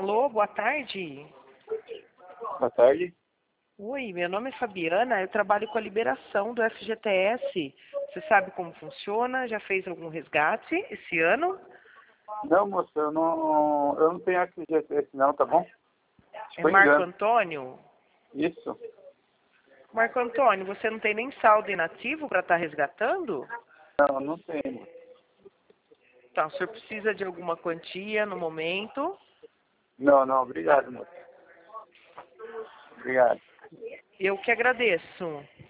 Alô, boa tarde. Boa tarde. Oi, meu nome é Fabiana, eu trabalho com a liberação do FGTS. Você sabe como funciona? Já fez algum resgate esse ano? Não, moça, eu não tenho FGTS não, tá bom? É Foi Marco engano. Antônio? Isso. Marco Antônio, você não tem nem saldo inativo para estar resgatando? Não, não tenho. Tá, o senhor precisa de alguma quantia no momento? Não, não, obrigado, moça. Obrigado. Eu que agradeço.